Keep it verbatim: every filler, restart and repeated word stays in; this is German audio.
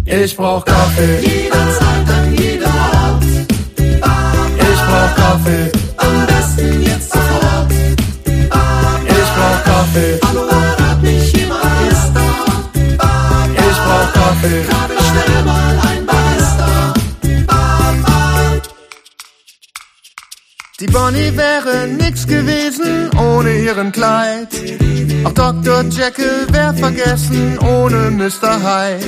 Ich brauch Kaffee. Jederzeit an jedem Ort. Ich brauch Kaffee. Am besten jetzt sofort. Ich brauch Kaffee. Hallo, hört mich jemand, ist da. Ich brauch Kaffee. Bestell mal ein Barista. Die Bonnie wäre nix gewesen ohne ihren Clyde. Auch Doktor Jekyll wär vergessen ohne Mister Hyde.